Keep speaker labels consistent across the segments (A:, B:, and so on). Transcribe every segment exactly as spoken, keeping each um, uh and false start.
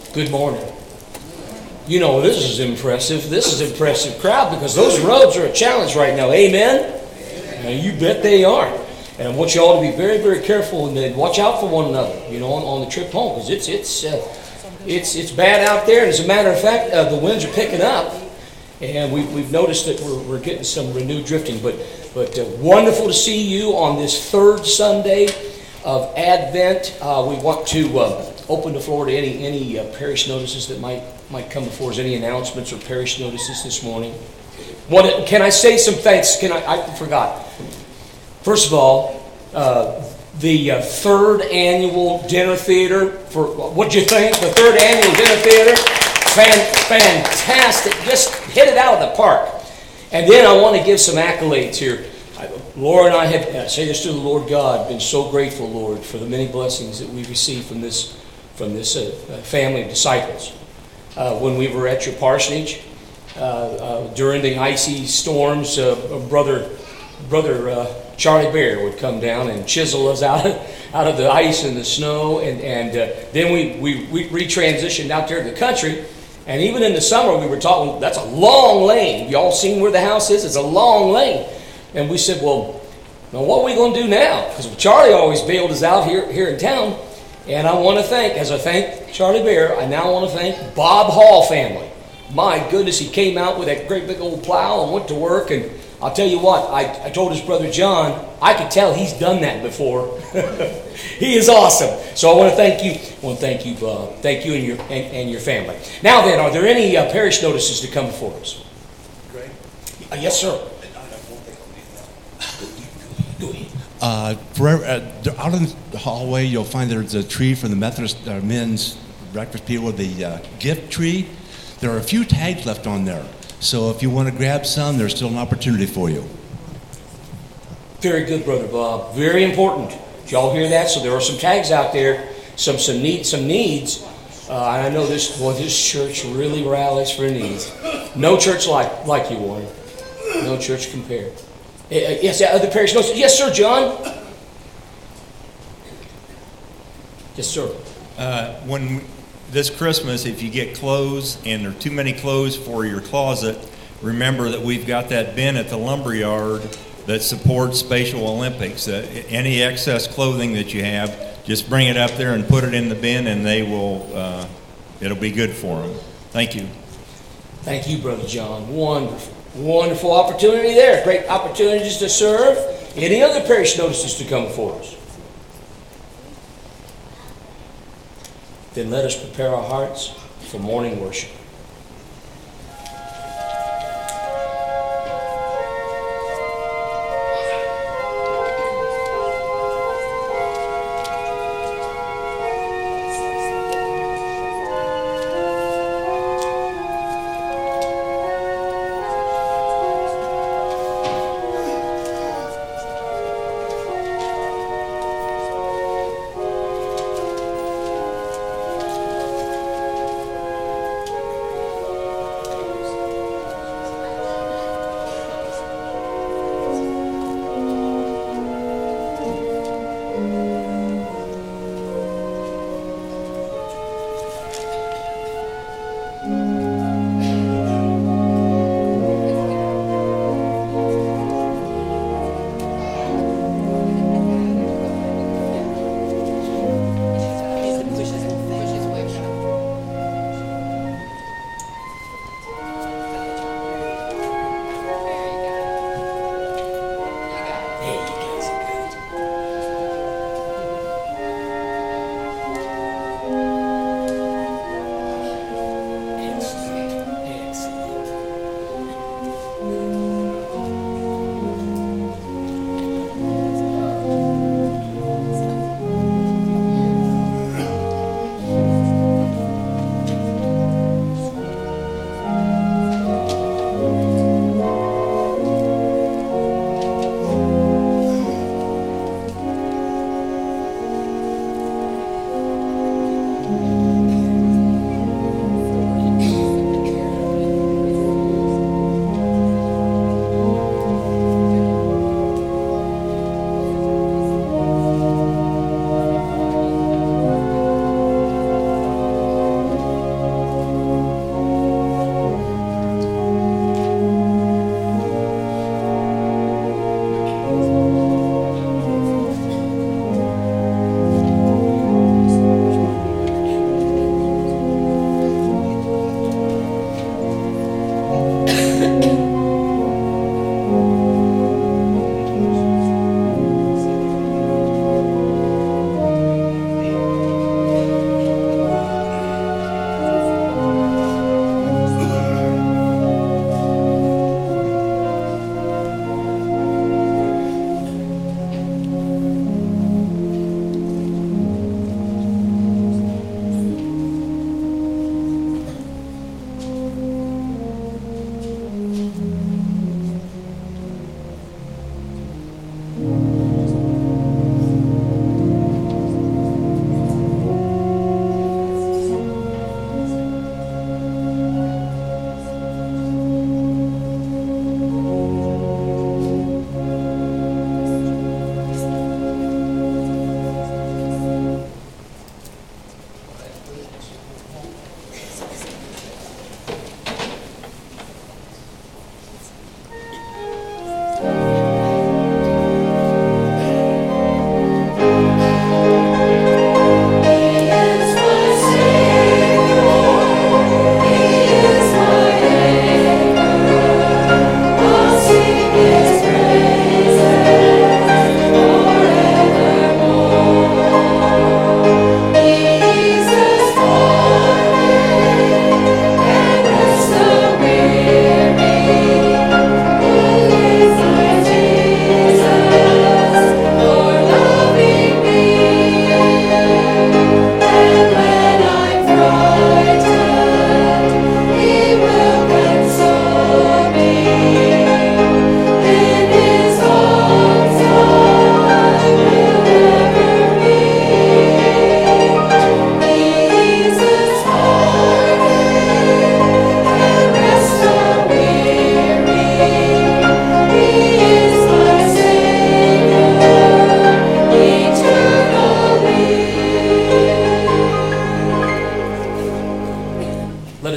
A: Good morning. You know, this is impressive. This is an impressive crowd because those roads are a challenge right now. Amen? Now, you bet they are. And I want you all to be very, very careful and watch out for one another, you know, on, on the trip home because it's it's uh, it's it's bad out there. And as a matter of fact, uh, the winds are picking up, and we've we've noticed that we're we're getting some renewed drifting. But but uh, wonderful to see you on this third Sunday of Advent. Uh, we want to uh, open the floor to any any uh, parish notices that might might come before us. Any announcements or parish notices this morning? What can I say? Some thanks. Can I? I forgot. First of all, uh, the uh, third annual dinner theater for what'd you think? The third annual dinner theater, Fan, fantastic! Just hit it out of the park. And then I want to give some accolades here. Laura and I have, I say this to the Lord God, been so grateful, Lord, for the many blessings that we received from this from this uh, family of disciples. Uh, when we were at your parsonage uh, uh, during the icy storms, uh, brother brother uh, Charlie Bear would come down and chisel us out of, out of the ice and the snow, and and uh, then we we we retransitioned out there to the country. And even in the summer, we were talking. That's a long lane. Y'all seen where the house is? It's a long lane. And we said, well, now what are we going to do now? Because Charlie always bailed us out here, here in town. And I want to thank, as I thank Charlie Bear, I now want to thank Bob Hall family. My goodness, he came out with that great big old plow and went to work. And I'll tell you what, I, I told his brother John, I could tell he's done that before. He is awesome. So I want to thank you. I want to thank you, uh, thank you and your and, and your family. Now then, are there any uh, parish notices to come before us?
B: Greg?
A: Uh, yes, sir.
C: Uh, for, uh, out in the hallway, you'll find there's a tree for the Methodist uh, men's breakfast people, the uh, gift tree. There are a few tags left on there. So if you want to grab some, there's still an opportunity for you.
A: Very good, Brother Bob. Very important. Did y'all hear that? So there are some tags out there, some some need, some needs. Uh, and I know this, well, this church really rallies for needs. No church like, like you, Warren. No church compared. Uh, yes, other parish notes. Yes, sir, John. Yes, sir.
B: Uh, when this Christmas, if you get clothes and there are too many clothes for your closet, remember that we've got that bin at the lumberyard that supports Spatial Olympics. Uh, any excess clothing that you have, just bring it up there and put it in the bin, and they will. Uh, it'll be good for them. Thank you.
A: Thank you, Brother John. Wonderful. Wonderful opportunity there. Great opportunities to serve. Any other parish notices to come for us? Then let us prepare our hearts for morning worship.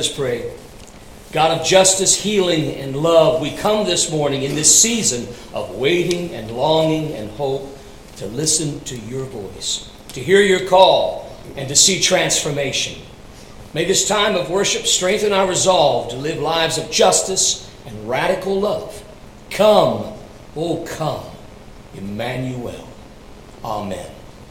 A: us pray. God of justice, healing, and love, we come this morning in this season of waiting and longing and hope to listen to your voice, to hear your call, and to see transformation. May this time of worship strengthen our resolve to live lives of justice and radical love. Come, oh come, Emmanuel. Amen.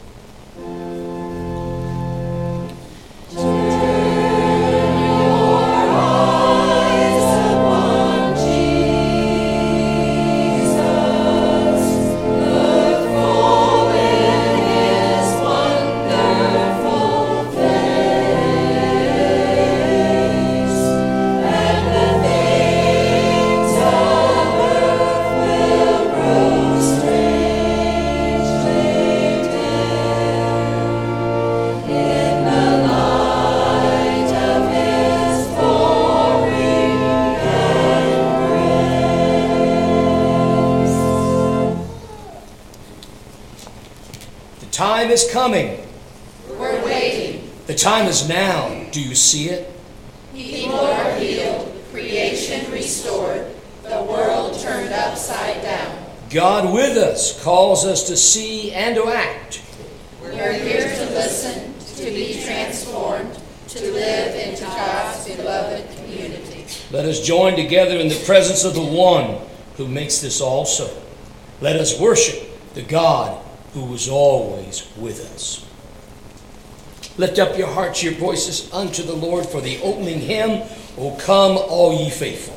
A: The time is coming.
D: We're waiting.
A: The time is now. Do you see it?
D: People are healed, creation restored, the world turned upside down.
A: God with us calls us to see and to act.
D: We're here to listen, to be transformed, to live into God's beloved community.
A: Let us join together in the presence of the one who makes this all so. Let us worship the God who was always with us. Lift up your hearts, your voices unto the Lord for the opening hymn, O come, all ye faithful.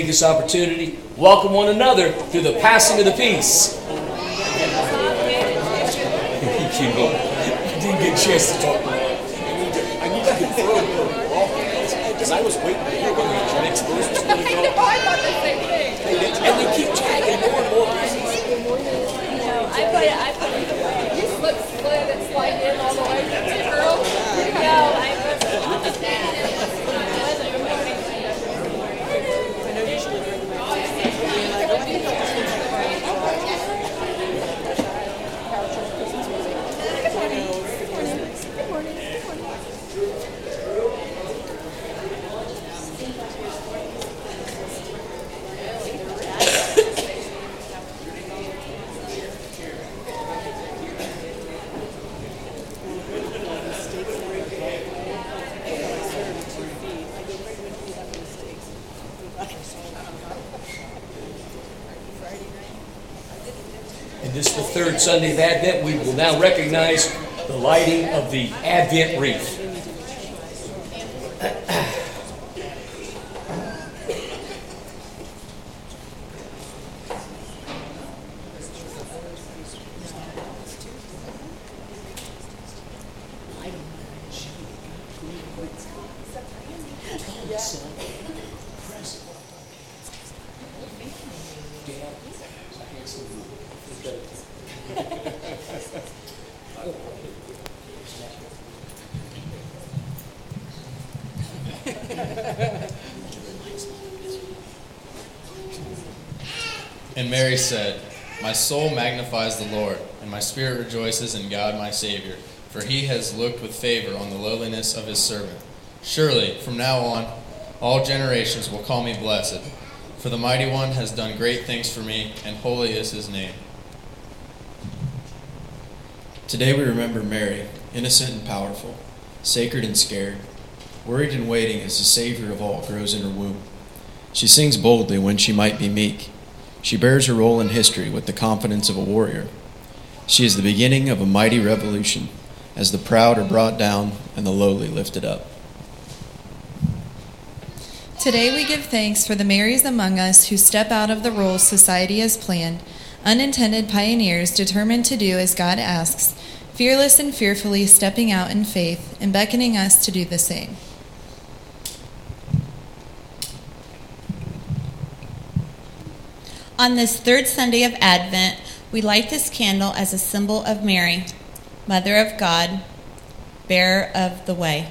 A: take this opportunity, welcome one another through the passing of the peace. You know, I didn't get a chance to talk about it.
E: I need to confirm because I was waiting to hear when the next verse was going to go.
F: I thought the same thing.
E: And they keep tagging more and more pieces.
F: No, I put it, I put it, you slip, slid, and slide in all the way to the girl. No, I
A: And this is the third Sunday of Advent. We will now recognize the lighting of the Advent wreath.
G: And Mary said, "My soul magnifies the Lord, and my spirit rejoices in God my Savior, for he has looked with favor on the lowliness of his servant. Surely, from now on, all generations will call me blessed, for the Mighty One has done great things for me, and holy is his name."
H: Today we remember Mary, innocent and powerful, sacred and scared, worried and waiting as the Savior of all grows in her womb. She sings boldly when she might be meek. She bears her role in history with the confidence of a warrior. She is the beginning of a mighty revolution, as the proud are brought down and the lowly lifted up.
I: Today we give thanks for the Marys among us who step out of the roles society has planned, unintended pioneers determined to do as God asks, fearless and fearfully stepping out in faith and beckoning us to do the same.
J: On this third Sunday of Advent, we light this candle as a symbol of Mary, Mother of God, bearer of the way.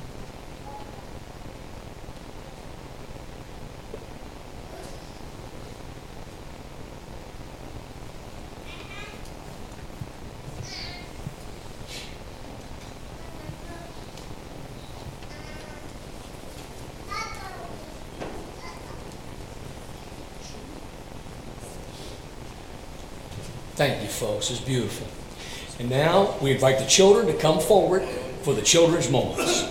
A: Thank you, folks. It's beautiful. And now we invite the children to come forward for the children's moments.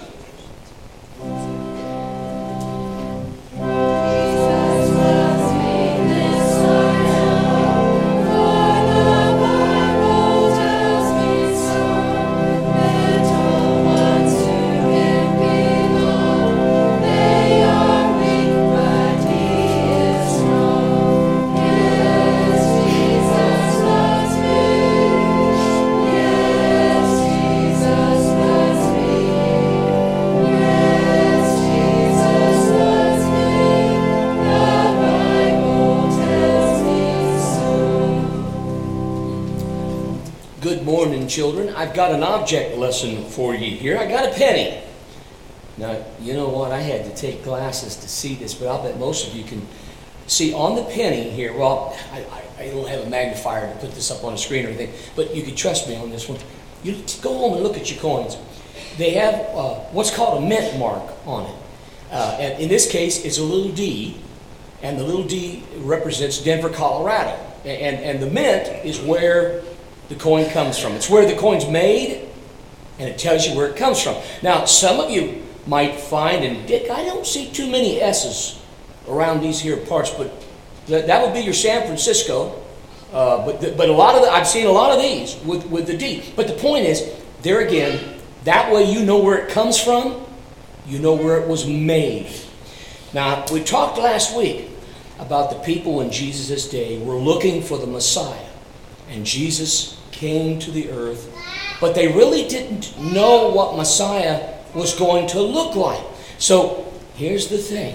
A: Children, I've got an object lesson for you here. I got a penny. Now, you know what? I had to take glasses to see this, but I'll bet most of you can see on the penny here. Well, I, I, I don't have a magnifier to put this up on the screen or anything, but you can trust me on this one. You go home and look at your coins. They have uh, what's called a mint mark on it. Uh, and in this case, it's a little D, and the little D represents Denver, Colorado. And, and the mint is where the coin comes from. It's where the coin's made, and it tells you where it comes from. Now, some of you might find, and Dick, I don't see too many S's around these here parts, but that, that would be your San Francisco. Uh, but the, but a lot of the, I've seen a lot of these with, with the D. But the point is, there again, that way you know where it comes from, you know where it was made. Now, we talked last week about the people in Jesus' day were looking for the Messiah. And Jesus came to the earth, but they really didn't know what Messiah was going to look like. So here's the thing.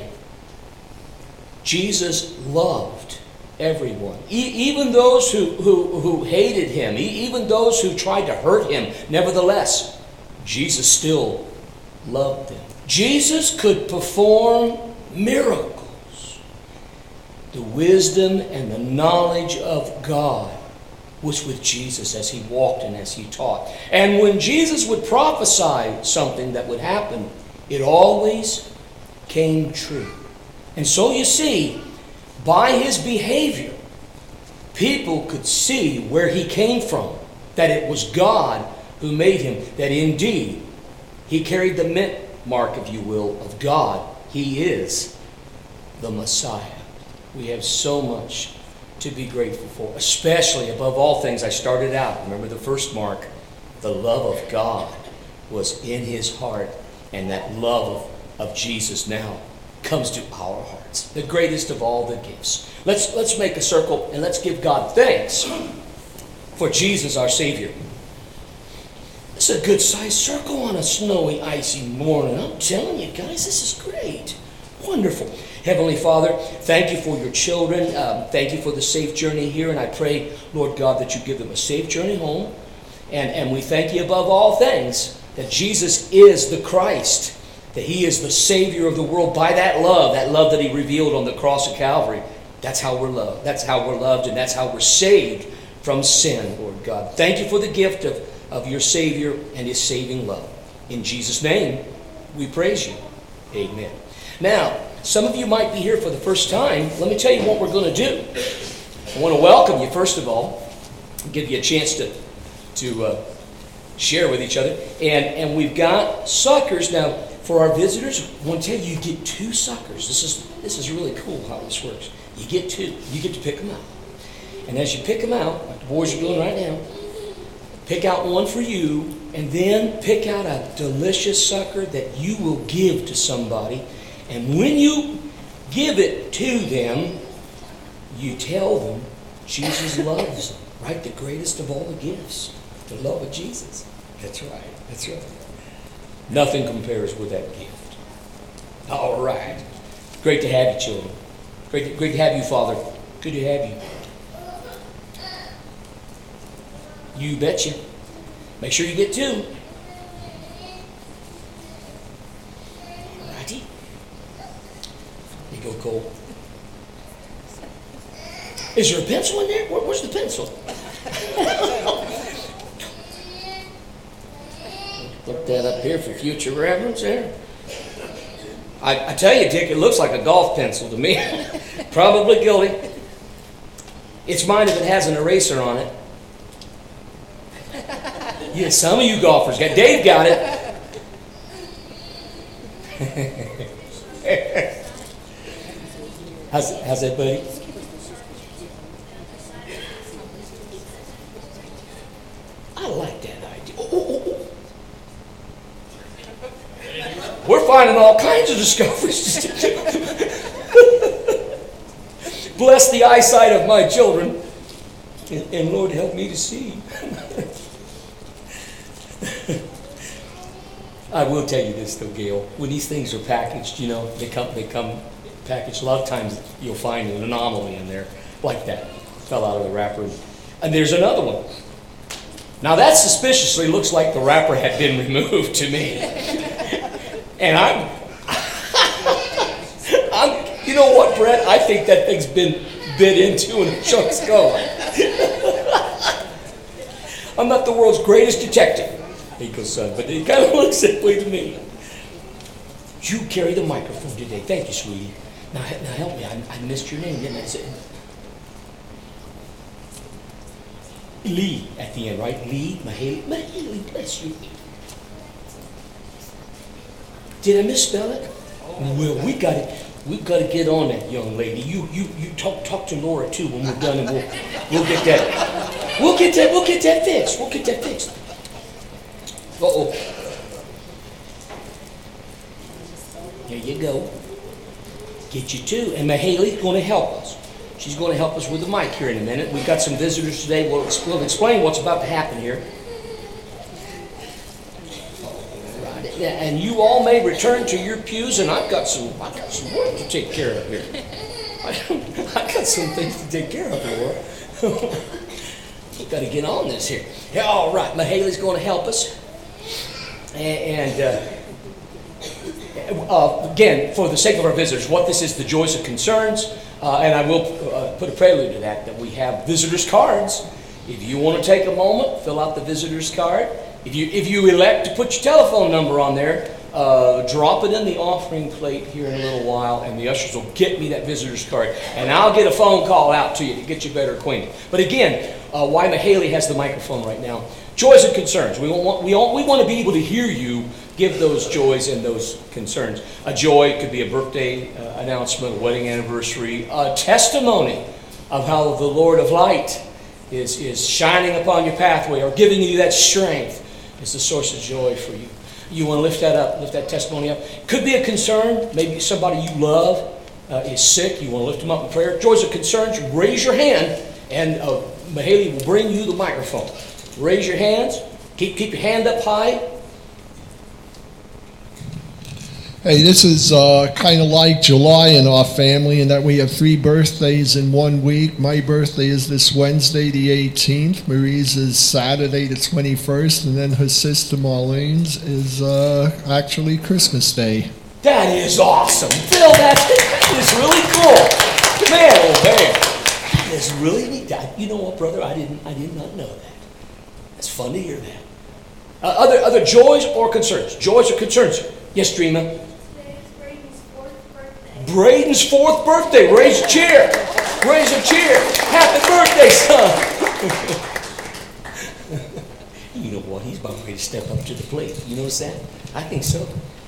A: Jesus loved everyone, e- even those who, who, who hated him, e- even those who tried to hurt him. Nevertheless, Jesus still loved them. Jesus could perform miracles. The wisdom and the knowledge of God was with Jesus as he walked and as he taught. And when Jesus would prophesy something that would happen, it always came true. And so you see, by his behavior, people could see where he came from, that it was God who made him, that indeed he carried the mint mark, if you will, of God. He is the Messiah. We have so much to be grateful for, especially above all things. I started out, remember the first mark, the love of God was in his heart, and that love of, of Jesus now comes to our hearts, the greatest of all the gifts. Let's let's make a circle and let's give God thanks for Jesus our Savior. It's a good sized circle on a snowy, icy morning. I'm telling you guys, this is great. Wonderful. Heavenly Father, thank you for your children. Um, thank you for the safe journey here. And I pray, Lord God, that you give them a safe journey home. And, and we thank you above all things that Jesus is the Christ, that he is the Savior of the world by that love, that love that he revealed on the cross of Calvary. That's how we're loved. That's how we're loved, and that's how we're saved from sin, Lord God. Thank you for the gift of, of your Savior and his saving love. In Jesus' name, we praise you. Amen. Now, some of you might be here for the first time. Let me tell you what we're going to do. I want to welcome you, first of all, give you a chance to, to uh, share with each other. And, and we've got suckers. Now, for our visitors, I want to tell you, you get two suckers. This is, this is really cool how this works. You get two. You get to pick them out. And as you pick them out, like the boys are doing right now, pick out one for you, and then pick out a delicious sucker that you will give to somebody. And when you give it to them, you tell them Jesus loves them, right? The greatest of all the gifts, the love of Jesus. That's right. That's right. Nothing compares with that gift. All right. Great to have you, children. Great to, great to have you, Father. Good to have you. You betcha. Make sure you get two. Righty. There you go, Cole. Is there a pencil in there? Where, where's the pencil? Put that up here for future reference there. I, I tell you, Dick, it looks like a golf pencil to me. Probably guilty. It's mine if it has an eraser on it. Yeah, some of you golfers got. Dave got it. how's, how's that, buddy? I like that idea. Oh, oh, oh. We're finding all kinds of discoveries. Bless the eyesight of my children, and, and Lord, help me to see. I will tell you this, though, Gail. When these things are packaged, you know, they come they come packaged. A lot of times you'll find an anomaly in there, like that. Fell out of the wrapper. And there's another one. Now that suspiciously looks like the wrapper had been removed to me. And I'm, I'm, you know what, Brett? I think that thing's been bit into and the chunk's going. I'm not the world's greatest detective, Nico's son, but it kind of looks that way to me. You carry the microphone today. Thank you, sweetie. Now, now help me. I, I missed your name, didn't I? Say Lee at the end, right? Lee, Mahaley, Mahaley, bless you. Did I misspell it? Well, we got it. We've got to get on that, young lady. You, you, you talk, talk to Laura too when we're done, and we'll, we'll get that. We'll get that. We'll get that fixed. We'll get that fixed. Uh oh. There you go. get you too. And Mahaley's going to help us. She's going to help us with the mic here in a minute. We've got some visitors today. We'll, we'll explain what's about to happen here. Right. And you all may return to your pews, and I've got some, I've got some work to take care of here. I've got some things to take care of here. We've got to get on this here. Yeah, all right, Mahaley's going to help us. And, and uh, uh, again, for the sake of our visitors, what this is, the Joys of Concerns. Uh, and I will uh, put a prelude to that, that we have visitors' cards. If you want to take a moment, fill out the visitors' card. If you, if you elect to put your telephone number on there, uh, drop it in the offering plate here in a little while, and the ushers will get me that visitors' card. And I'll get a phone call out to you to get you better acquainted. But again, uh, why Mahaley has the microphone right now. Joys and concerns. We want, we, all, we want to be able to hear you give those joys and those concerns. A joy could be a birthday uh, announcement, a wedding anniversary, a testimony of how the Lord of light is, is shining upon your pathway or giving you that strength. Is the source of joy for you. You want to lift that up, lift that testimony up. Could be a concern. Maybe somebody you love uh, is sick. You want to lift them up in prayer. Joys and concerns. Raise your hand, and uh, Mahaley will bring you the microphone. Raise your hands. Keep keep your hand up high.
K: Hey, this is uh, kind of like July in our family in that we have three birthdays in one week. My birthday is this Wednesday, the eighteenth. Marie's is Saturday, the twenty-first. And then her sister Marlene's is uh, actually Christmas Day.
A: That is awesome. Bill, that, that is really cool. Man, oh man. That is really neat. You know what, brother? I didn't I did not know that. It's fun to hear that. Uh, other, other joys or concerns? Joys or concerns? Yes, Dreama? Braden's fourth birthday. Raise a cheer. Raise a cheer. Happy birthday, son. You know what? He's about ready to step up to the plate. You notice that? I think so.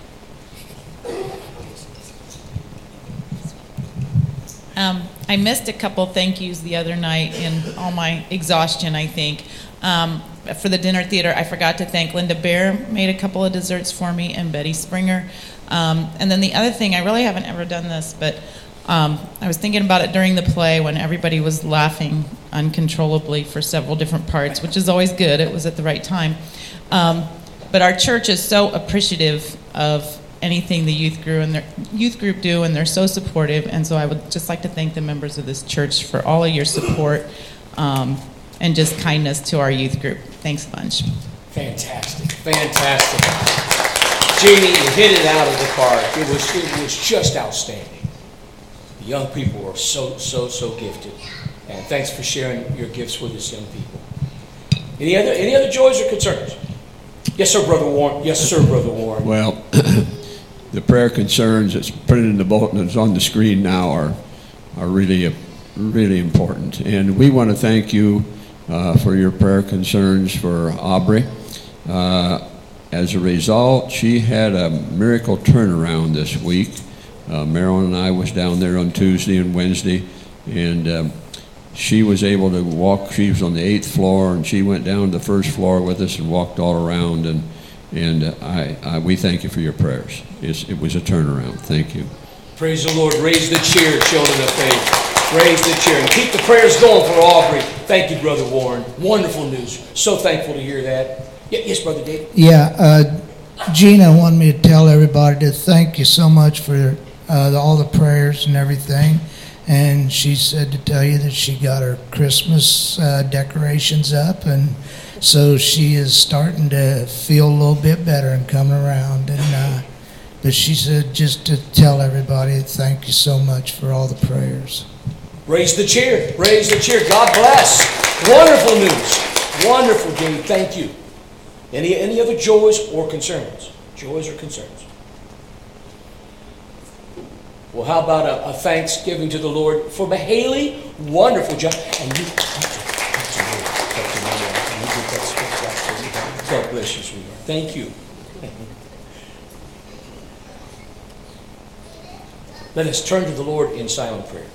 L: Um, I missed a couple thank yous the other night in all my exhaustion, I think. Um, for the dinner theater, I forgot to thank Linda Bear, made a couple of desserts for me, and Betty Springer. Um, and then the other thing, I really haven't ever done this, but um, I was thinking about it during the play when everybody was laughing uncontrollably for several different parts, which is always good. It was at the right time. Um, but our church is so appreciative of anything the youth group and their youth group do, and they're so supportive. And so I would just like to thank the members of this church for all of your support um, and just kindness to our youth group. Thanks a bunch.
A: Fantastic, fantastic. Jamie, you hit it out of the park. It was, it was just outstanding. The young people are so, so, so gifted. And thanks for sharing your gifts with us, young people. Any other, any other joys or concerns? Yes, sir, Brother Warren. Yes, sir, Brother Warren.
M: Well, the prayer concerns that's printed in the bulletin that's on the screen now are, are really, really important. And we want to thank you uh, for your prayer concerns for Aubrey. Uh, As a result, she had a miracle turnaround this week. Uh, Marilyn and I was down there on Tuesday and Wednesday, and um, she was able to walk. She was on the eighth floor, and she went down to the first floor with us and walked all around. And and uh, I, I we thank you for your prayers. It's, it was a turnaround. Thank you.
A: Praise the Lord. Raise the cheer, children of faith. Raise the cheer. And keep the prayers going for Aubrey. Thank you, Brother Warren. Wonderful news. So thankful to hear that. Yes, Brother Dave.
N: Yeah, uh, Gina wanted me to tell everybody to thank you so much for uh, the, all the prayers and everything. And she said to tell you that she got her Christmas uh, decorations up, and so she is starting to feel a little bit better and coming around. And uh, but she said just to tell everybody thank you so much for all the prayers.
A: Raise the cheer. Raise the cheer. God bless. Wonderful news. Wonderful, Jimmy. Thank you. Any any other joys or concerns? Joys or concerns? Well, how about a, a thanksgiving to the Lord for Mahaley? Wonderful job. And you, God bless you, sweetheart. Thank you. Let us turn to the Lord in silent prayer.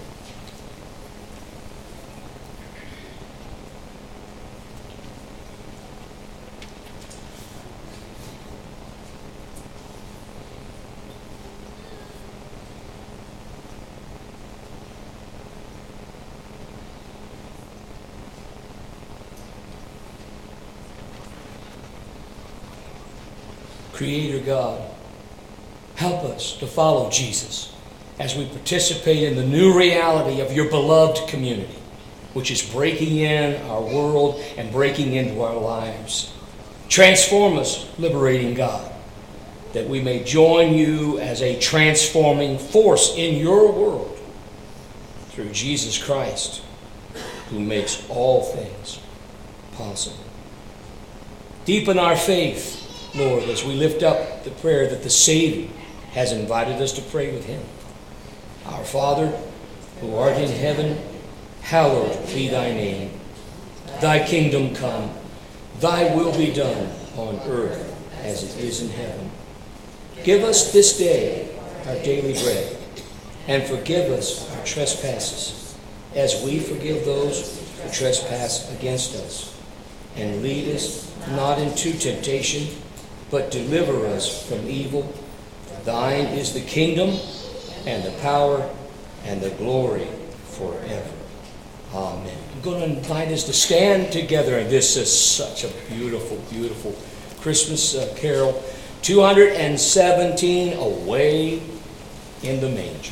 A: Creator God, help us to follow Jesus as we participate in the new reality of your beloved community, which is breaking in our world and breaking into our lives. Transform us, liberating God, that we may join you as a transforming force in your world through Jesus Christ, who makes all things possible. Deepen our faith, Lord, as we lift up the prayer that the Savior has invited us to pray with him. Our Father, who art in heaven, hallowed be thy name. Thy kingdom come, thy will be done on earth as it is in heaven. Give us this day our daily bread, and forgive us our trespasses, as we forgive those who trespass against us. And lead us not into temptation, but deliver us from evil. For thine is the kingdom, and the power, and the glory forever. Amen. I'm going to invite us to stand together, and this is such a beautiful, beautiful Christmas uh, carol. two hundred seventeen, Away in the Manger.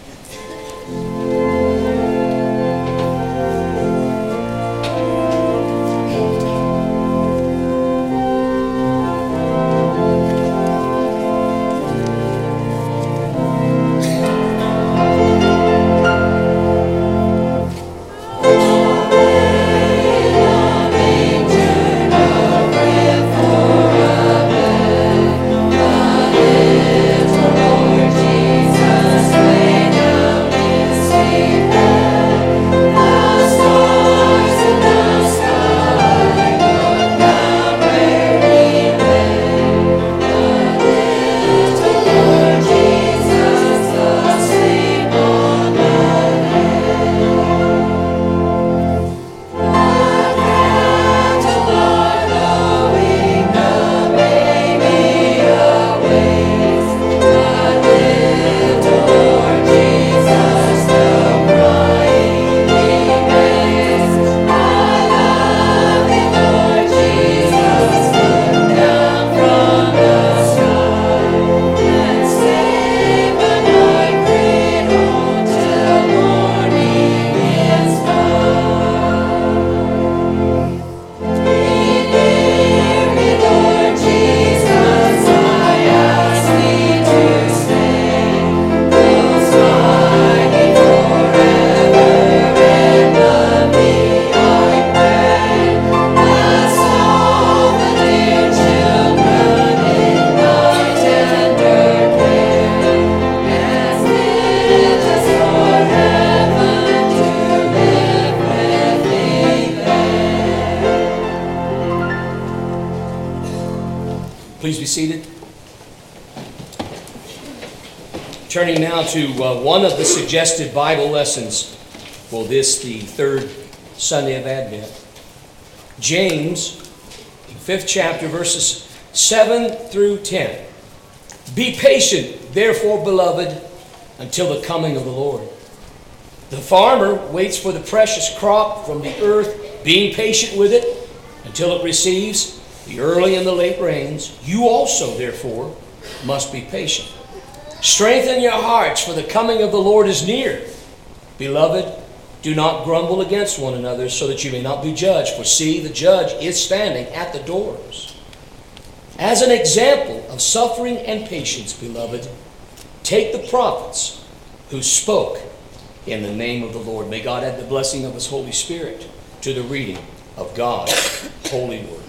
A: Please be seated. Turning now to uh, one of the suggested Bible lessons for this, the third Sunday of Advent. James, fifth chapter, verses seven through ten. Be patient, therefore, beloved, until the coming of the Lord. The farmer waits for the precious crop from the earth, being patient with it until it receives the early and the late rains. You also, therefore, must be patient. Strengthen your hearts, for the coming of the Lord is near. Beloved, do not grumble against one another, so that you may not be judged. For see, the judge is standing at the doors. As an example of suffering and patience, beloved, take the prophets who spoke in the name of the Lord. May God add the blessing of His Holy Spirit to the reading of God's holy word.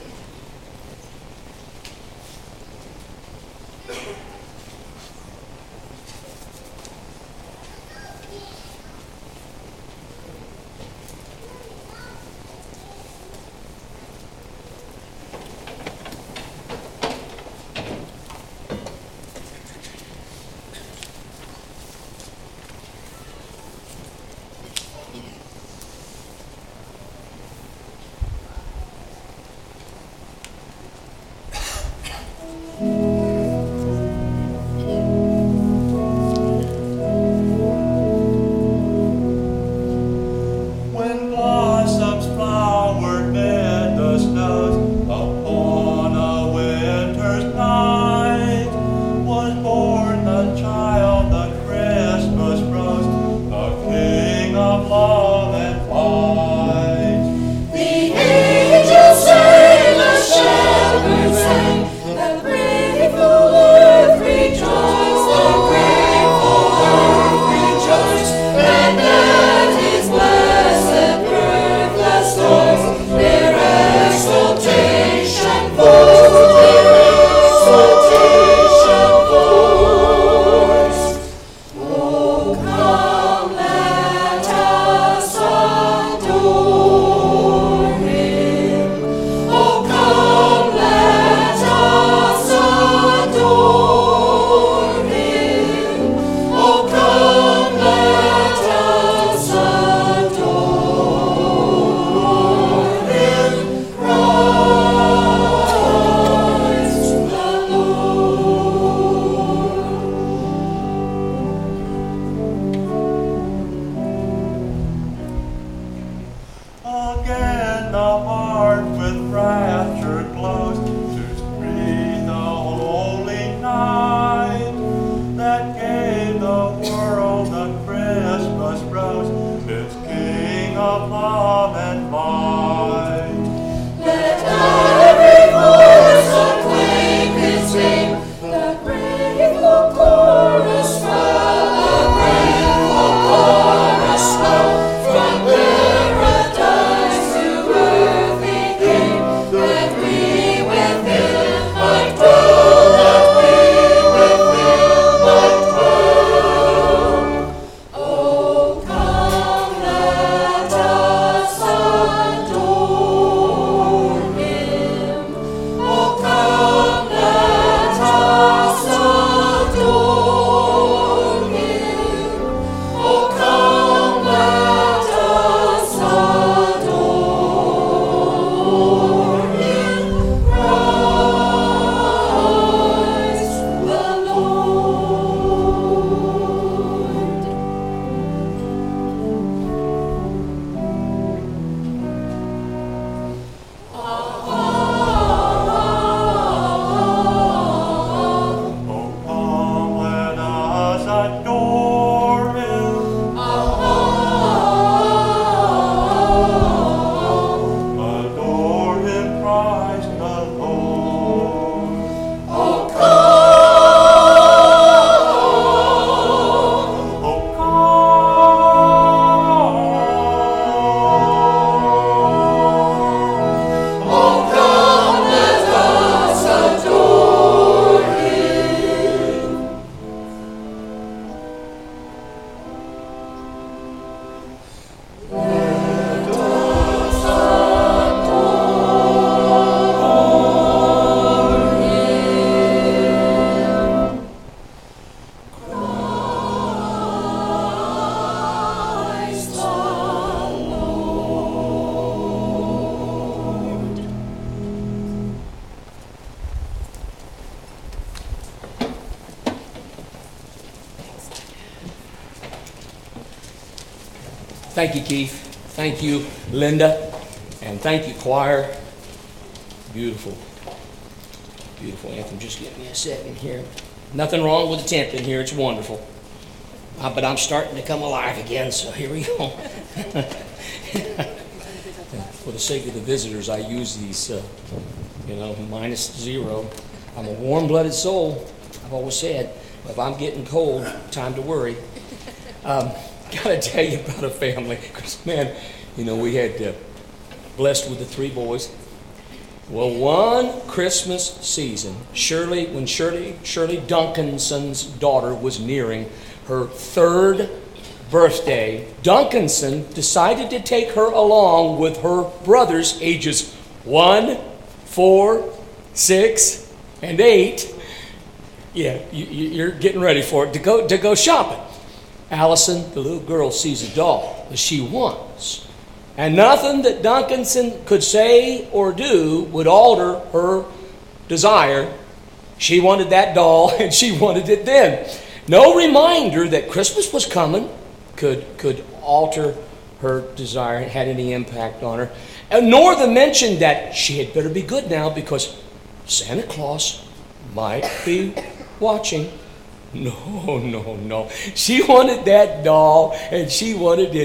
O: scarlet light.
D: The angels sang, the shepherds sang, the grateful earth rejoiced, the grateful earth rejoiced, that at his blessed birth the stars their exaltation voiced, their exaltation voiced. Oh, come, let us adore him. Oh, come, let us adore him. Oh, come, let us adore him. Christ the Lord.
O: Again the heart with rapture glows to breathe the holy night that gave the world a Christmas rose, its King of love and might.
D: Let every voice acclaim his name, the grateful chorus swell, the grateful chorus swell. From paradise to earth he came, that we with him might dwell, that we with him might dwell. Oh, come, let us adore him. Oh, come, let us adore him. Oh, come, let us adore him. Christ the Lord.
O: Oh, come, let us adore him. Adore him, Christ the Lord.
D: Oh, come.
O: Oh,
D: Oh, come, let us adore him. Let us adore him. Christ the Lord.
A: Thank you, Keith. Thank you, Linda. And thank you, choir. Beautiful. Beautiful anthem. Just give me a second here. Nothing wrong with the temp in here. It's wonderful. Uh, but I'm starting to come alive again, so here we go. For the sake of the visitors, I use these, uh, you know, minus zero. I'm a warm-blooded soul, I've always said. If I'm getting cold, time to worry. Um, gotta tell you about a family, because, man, you know, we had uh, blessed with the three boys. Well, one Christmas season, Shirley, when Shirley, Shirley Duncanson's daughter was nearing her third birthday, Duncanson decided to take her along with her brothers, ages one, four, six, and eight. Yeah, you, you're getting ready for it, to go, to go shopping. Allison, the little girl, sees a doll that she wants. And nothing that Duncanson could say or do would alter her desire. She wanted that doll, and she wanted it then. No reminder that Christmas was coming could, could alter her desire, had any impact on her. And nor the mention that she had better be good now because Santa Claus might be watching. No, no, no. She wanted that doll, and she wanted it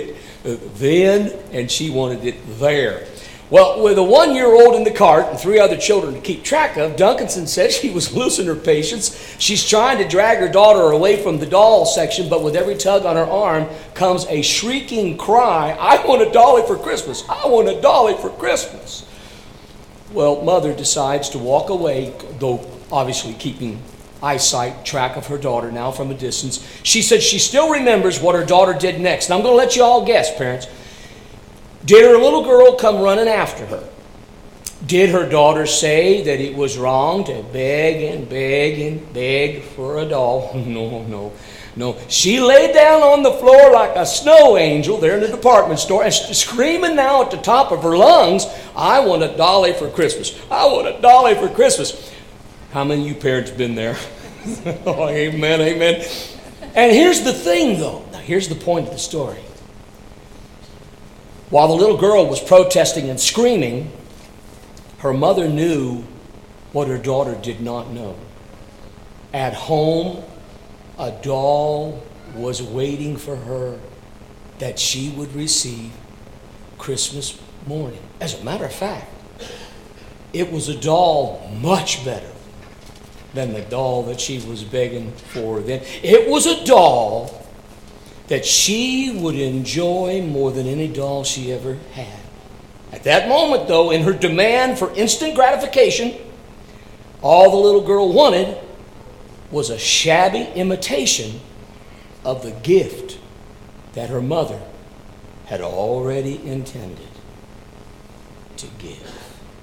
A: then, and she wanted it there. Well, with a one-year-old in the cart and three other children to keep track of, Duncanson said she was losing her patience. She's trying to drag her daughter away from the doll section, but with every tug on her arm comes a shrieking cry, "I want a dolly for Christmas! I want a dolly for Christmas!" Well, mother decides to walk away, though obviously keeping eyesight track of her daughter now from a distance. She said she still remembers what her daughter did next. And I'm going to let you all guess, parents. Did her little girl come running after her? Did her daughter say that it was wrong to beg and beg and beg for a doll? No, no, no. She laid down on the floor like a snow angel there in the department store and screaming now at the top of her lungs, "I want a dolly for Christmas. I want a dolly for Christmas." How many of you parents been there? Oh, amen, amen. And here's the thing, though. Now, here's the point of the story. While the little girl was protesting and screaming, her mother knew what her daughter did not know. At home, a doll was waiting for her that she would receive Christmas morning. As a matter of fact, it was a doll much better than the doll that she was begging for then. It was a doll that she would enjoy more than any doll she ever had. At that moment, though, in her demand for instant gratification, all the little girl wanted was a shabby imitation of the gift that her mother had already intended to give.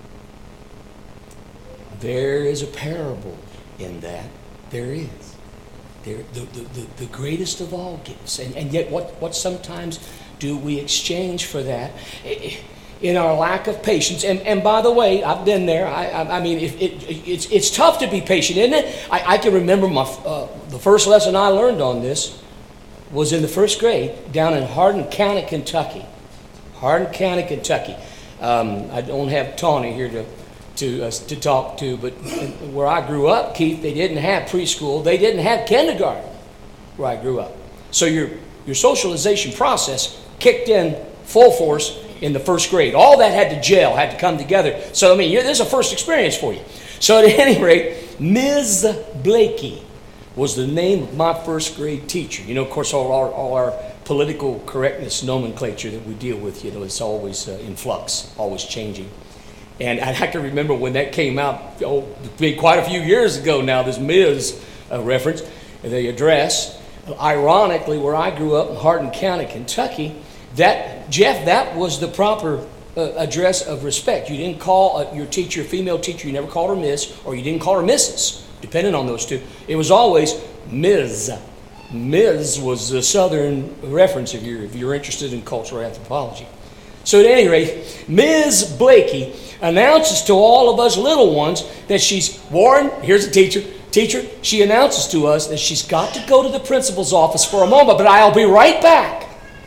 A: There is a parable in that. There is. There, the, the, the, the greatest of all gifts. And, and yet what, what sometimes do we exchange for that in our lack of patience? And, and by the way, I've been there. I, I, I mean, it, it, it's, it's tough to be patient, isn't it? I, I can remember my uh, the first lesson I learned on this was in the first grade down in Hardin County, Kentucky. Hardin County, Kentucky. Um, I don't have Tawny here to to uh, to talk to, but where I grew up, Keith, they didn't have preschool. They didn't have kindergarten where I grew up. So your your socialization process kicked in full force in the first grade. All that had to gel, had to come together. So, I mean, this is a first experience for you. So at any rate, Miz Blakey was the name of my first grade teacher. You know, of course, all our, all our political correctness nomenclature that we deal with, you know, it's always uh, in flux, always changing. And I can remember when that came out, oh, quite a few years ago now, this Miz uh, reference, the address. Ironically, where I grew up in Hardin County, Kentucky, that, Jeff, that was the proper uh, address of respect. You didn't call uh, your teacher, female teacher, you never called her Miss, or you didn't call her Missus, depending on those two. It was always Miz. Miz was the Southern reference if you're, if you're interested in cultural anthropology. So at any rate, Miz Blakey announces to all of us little ones that she's, Warren, here's the teacher, teacher, she announces to us that she's got to go to the principal's office for a moment, but I'll be right back.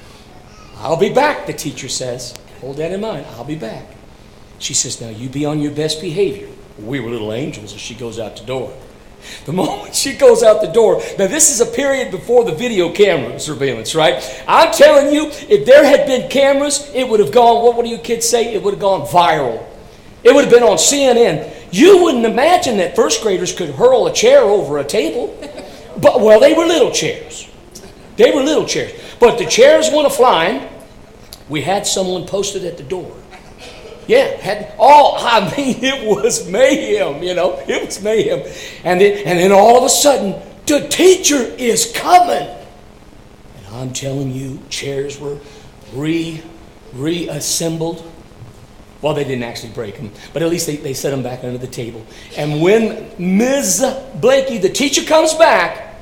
A: I'll be back, the teacher says. Hold that in mind, I'll be back. She says, now you be on your best behavior. We were little angels as she goes out the door. The moment she goes out the door, now this is a period before the video camera surveillance, right? I'm telling you, if there had been cameras, it would have gone, what, what do you kids say? It would have gone viral. It would have been on C N N. You wouldn't imagine that first graders could hurl a chair over a table. But, well, they were little chairs. They were little chairs. But the chairs went a-flying. We had someone posted at the door. Yeah, had all, I mean, it was mayhem, you know. It was mayhem. And then, and then all of a sudden, the teacher is coming. And I'm telling you, chairs were re, reassembled. Well, they didn't actually break them, but at least they, they set them back under the table. And when Miz Blakey, the teacher, comes back,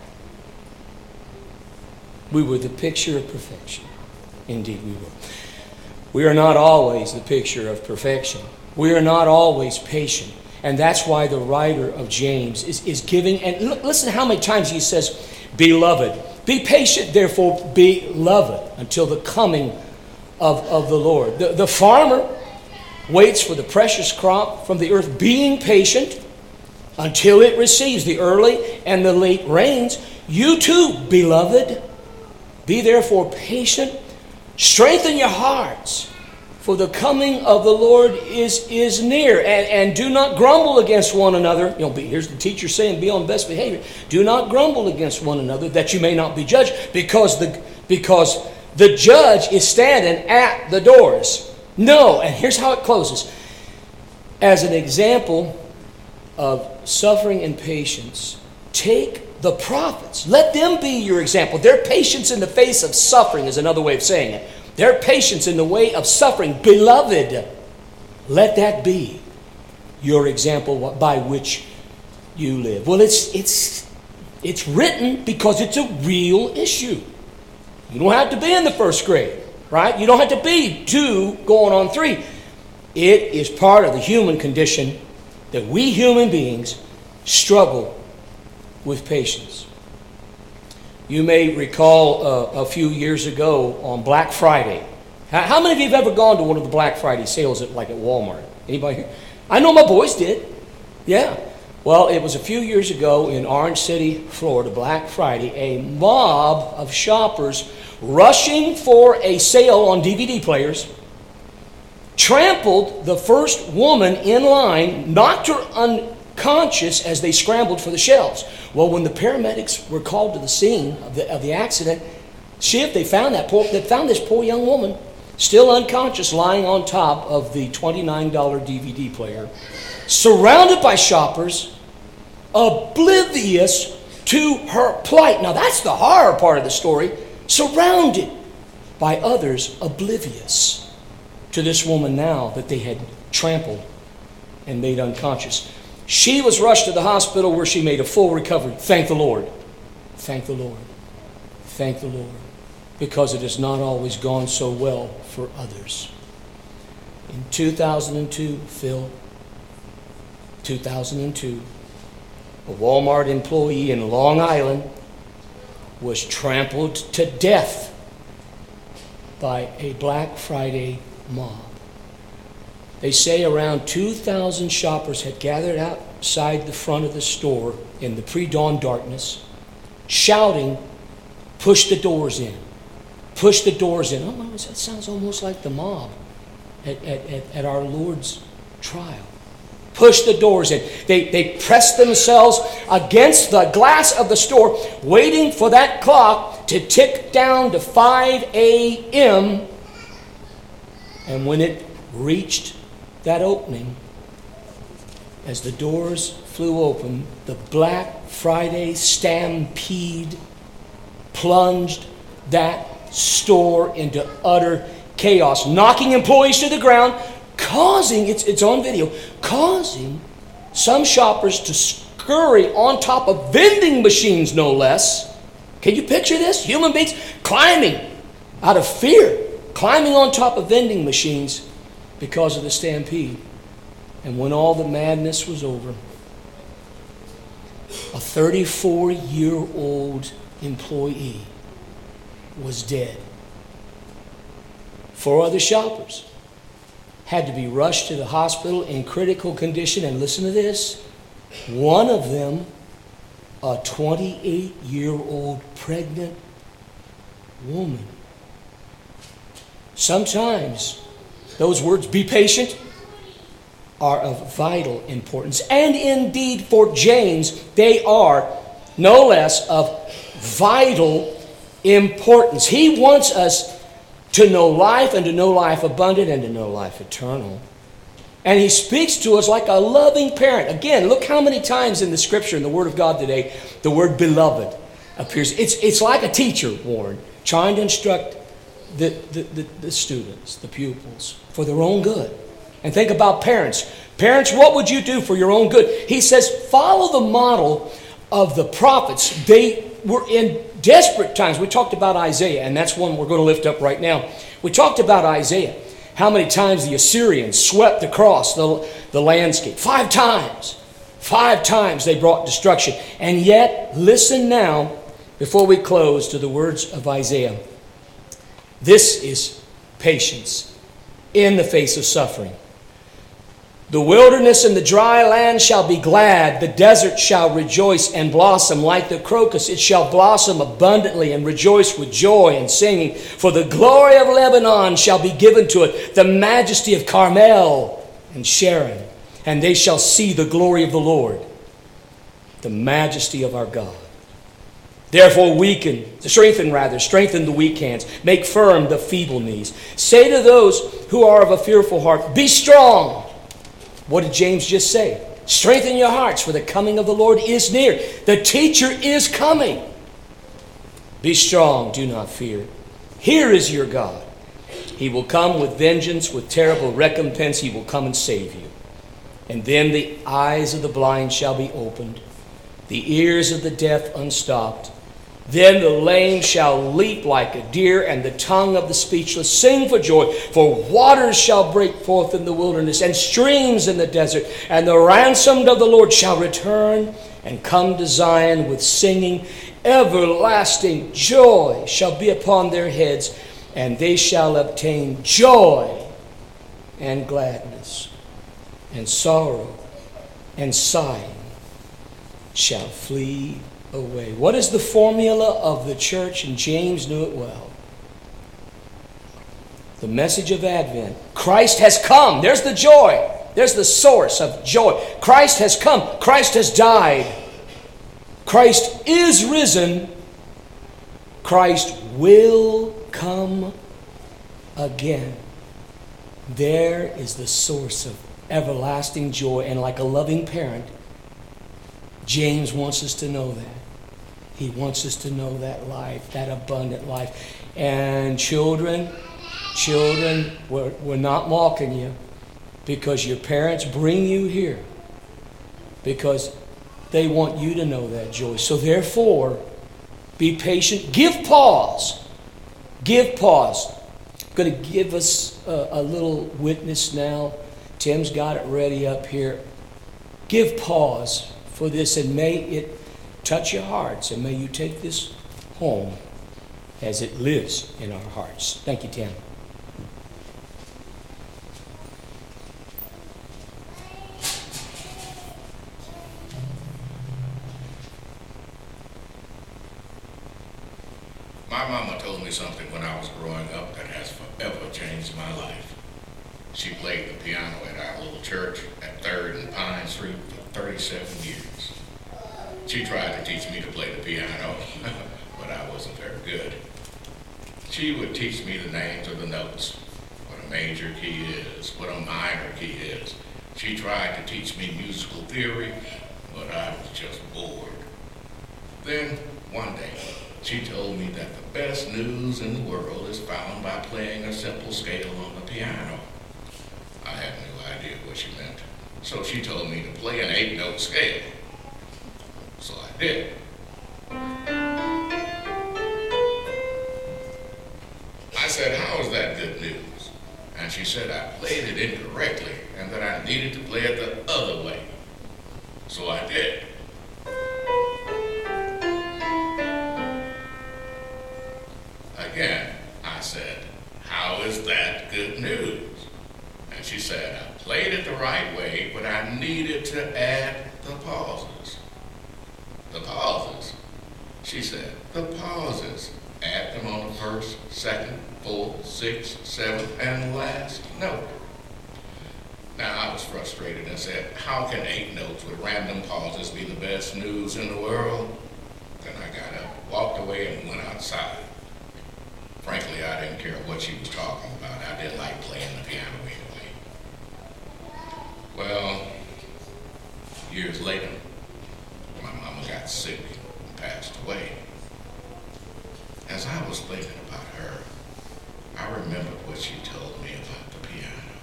A: we were the picture of perfection. Indeed, we were. We are not always the picture of perfection. We are not always patient. And that's why the writer of James is, is giving, and look, listen to how many times he says, beloved. Be patient, therefore, beloved, until the coming of, of the Lord. The, the farmer waits for the precious crop from the earth, being patient until it receives the early and the late rains. You too, beloved, be therefore patient Strengthen your hearts, for the coming of the Lord is, is near. And, and do not grumble against one another. You know, be, here's the teacher saying, be on best behavior. Do not grumble against one another, that you may not be judged, because the, because the judge is standing at the doors. No, and here's how it closes. As an example of suffering and patience, take the prophets. Let them be your example. Their patience in the face of suffering is another way of saying it. Their patience in the way of suffering. Beloved, let that be your example by which you live. Well, it's, it's, it's written because it's a real issue. You don't have to be in the first grade, right? You don't have to be two going on three. It is part of the human condition that we human beings struggle with patience. You may recall uh, a few years ago on Black Friday. How, how many of you have ever gone to one of the Black Friday sales at, like at Walmart? Anybody here? I know my boys did. Yeah. Well, it was a few years ago in Orange City, Florida, Black Friday, a mob of shoppers rushing for a sale on D V D players trampled the first woman in line, knocked her unconscious as they scrambled for the shelves. Well, when the paramedics were called to the scene of the, of the accident, see if they found that poor, they found this poor young woman still unconscious, lying on top of the twenty-nine dollar D V D player, surrounded by shoppers, oblivious to her plight. Now that's the horror part of the story. Surrounded by others, oblivious to this woman now that they had trampled and made unconscious. She was rushed to the hospital where she made a full recovery. Thank the Lord. Thank the Lord. Thank the Lord. Because it has not always gone so well for others. In two thousand two, Phil, two thousand two, a Walmart employee in Long Island was trampled to death by a Black Friday mob. They say around two thousand shoppers had gathered outside the front of the store in the pre-dawn darkness, shouting, "Push the doors in. Push the doors in." Oh, that sounds almost like the mob at, at, at, at our Lord's trial. Push the doors in. They, they pressed themselves against the glass of the store, waiting for that clock to tick down to five a.m. And when it reached that opening, as the doors flew open, the Black Friday stampede plunged that store into utter chaos, knocking employees to the ground, causing, it's, it's on video, causing some shoppers to scurry on top of vending machines, no less. Can you picture this? Human beings climbing out of fear, climbing on top of vending machines because of the stampede. And when all the madness was over, a thirty-four-year-old employee was dead. Four other shoppers had to be rushed to the hospital in critical condition. And listen to this. One of them, a twenty-eight-year-old pregnant woman. Sometimes those words, be patient, are of vital importance. And indeed, for James, they are no less of vital importance. He wants us to know life, and to know life abundant, and to know life eternal. And he speaks to us like a loving parent. Again, look how many times in the Scripture, in the Word of God today, the word beloved appears. It's, it's like a teacher, Warren, trying to instruct the, the, the, the students, the pupils, for their own good. And think about parents. Parents, what would you do for your own good? He says, follow the model of the prophets. They were in desperate times. We talked about Isaiah, and that's one we're going to lift up right now. We talked about Isaiah, how many times the Assyrians swept across the, the landscape. Five times. Five times they brought destruction. And yet, listen now, before we close, to the words of Isaiah. This is patience in the face of suffering. The wilderness and the dry land shall be glad. The desert shall rejoice and blossom like the crocus. It shall blossom abundantly and rejoice with joy and singing. For the glory of Lebanon shall be given to it, the majesty of Carmel and Sharon. And they shall see the glory of the Lord, the majesty of our God. Therefore weaken, strengthen rather, strengthen the weak hands. Make firm the feeble knees. Say to those who are of a fearful heart, be strong. What did James just say? Strengthen your hearts, for the coming of the Lord is near. The teacher is coming. Be strong, do not fear. Here is your God. He will come with vengeance, with terrible recompense. He will come and save you. And then the eyes of the blind shall be opened, the ears of the deaf unstopped. Then the lame shall leap like a deer, and the tongue of the speechless sing for joy. For waters shall break forth in the wilderness, and streams in the desert. And the ransomed of the Lord shall return and come to Zion with singing. Everlasting joy shall be upon their heads, and they shall obtain joy and gladness. And sorrow and sighing shall flee away. What is the formula of the church? And James knew it well. The message of Advent. Christ has come. There's the joy. There's the source of joy. Christ has come. Christ has died. Christ is risen. Christ will come again. There is the source of everlasting joy. And like a loving parent, James wants us to know that. He wants us to know that life, that abundant life. And children, children, we're, we're not mocking you, because your parents bring you here because they want you to know that joy. So therefore, be patient. Give pause. Give pause. I'm going to give us a, a little witness now. Tim's got it ready up here. Give pause for this, and may it touch your hearts, and may you take this home as it lives in our hearts. Thank you, Tim.
P: My mama told me something when I was growing up that has forever changed my life. She played the piano at our little church at third and Pine Street for thirty-seven years. She tried to teach me to play the piano, but I wasn't very good. She would teach me the names of the notes, what a major key is, what a minor key is. She tried to teach me musical theory, but I was just bored. Then, one day, she told me that the best news in the world is found by playing a simple scale on the piano. I had no idea what she meant, so she told me to play an eight-note scale. So I did. I said, how is that good news? And she said I played it incorrectly and that I needed to play it the other way. So I did. Again, I said, how is that good news? And she said, I played it the right way, but I needed to add the pauses. The pauses. She said, the pauses. Add them on the first, second, fourth, sixth, seventh, and last note. Now, I was frustrated and said, how can eight notes with random pauses be the best news in the world? Then I got up, walked away, and went outside. Frankly, I didn't care what she was talking about. I didn't like playing the piano anyway. Well, years later, my mama got sick and passed away. As I was thinking about her, I remembered what she told me about the piano.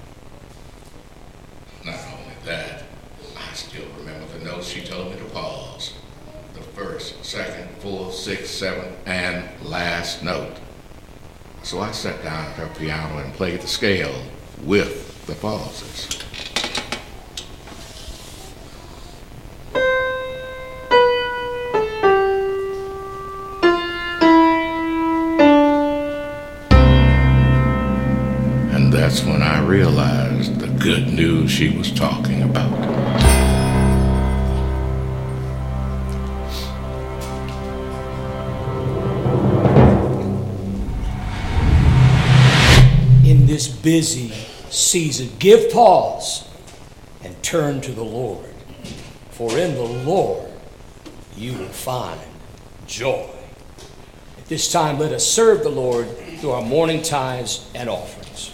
P: Not only that, I still remember the notes she told me to pause. The first, second, fourth, sixth, seventh, and last note. So I sat down at her piano and played the scale with the pauses. And that's when I realized the good news she was talking about.
A: In this busy season, give pause and turn to the Lord. For in the Lord you will find joy. At this time, let us serve the Lord through our morning tithes and offerings.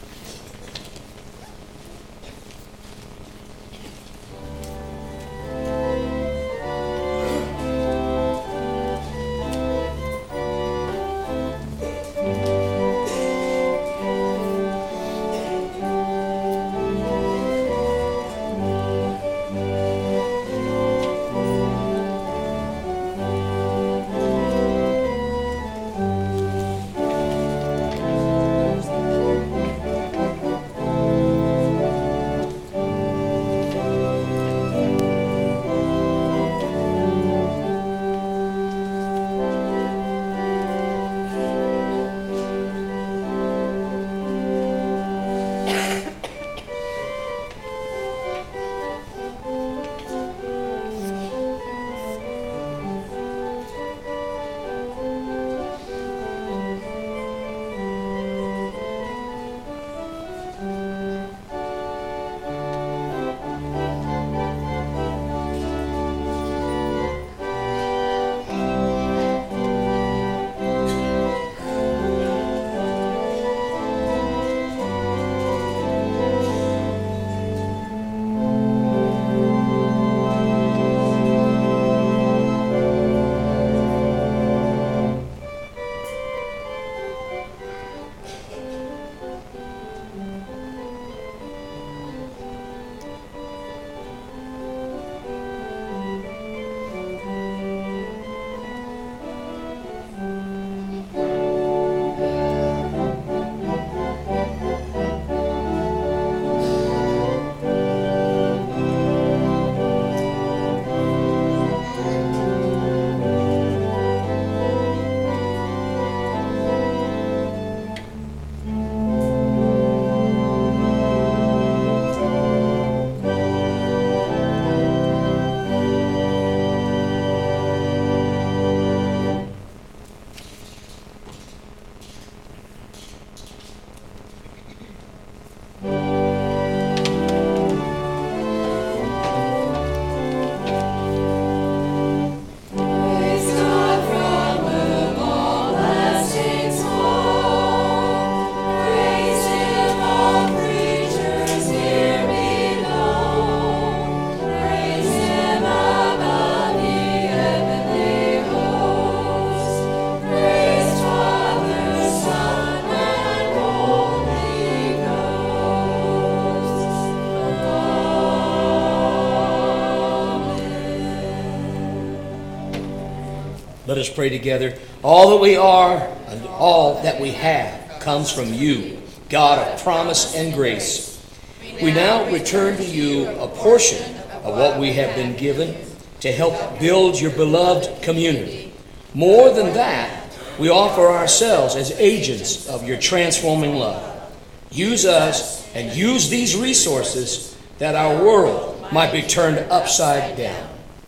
A: Let us pray together. All that we are and all that we have comes from you, God of promise and grace. We now return to you a portion of what we have been given to help build your beloved community. More than that, we offer ourselves as agents of your transforming love. Use us and use these resources that our world might be turned upside down.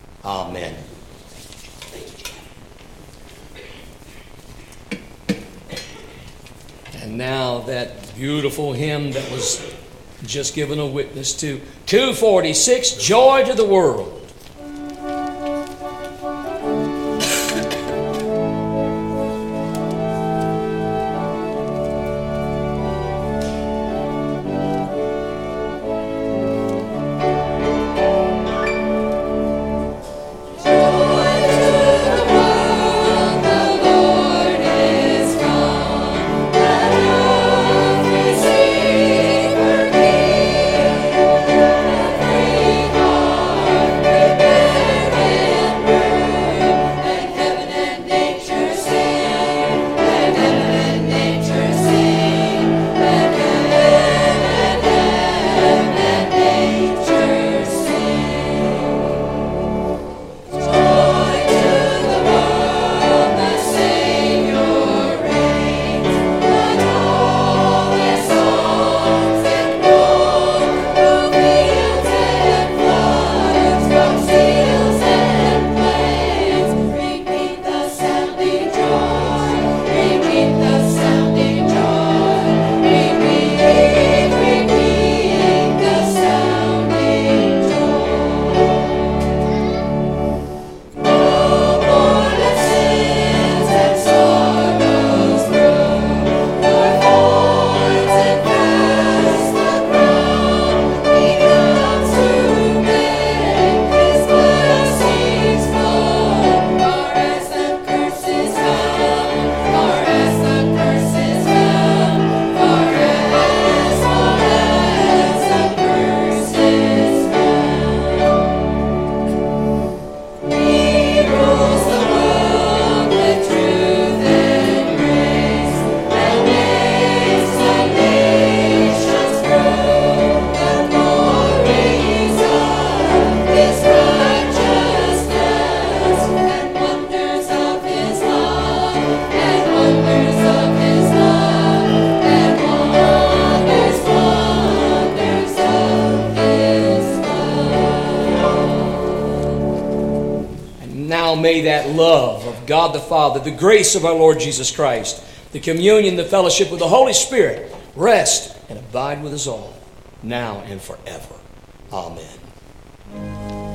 A: Amen. And now that beautiful hymn that was just given a witness to, two forty-six, Joy to the World.
D: Every
A: may that love of God the Father, the grace of our Lord Jesus Christ, the communion, the fellowship with the Holy Spirit rest and abide with us all, now and forever. Amen.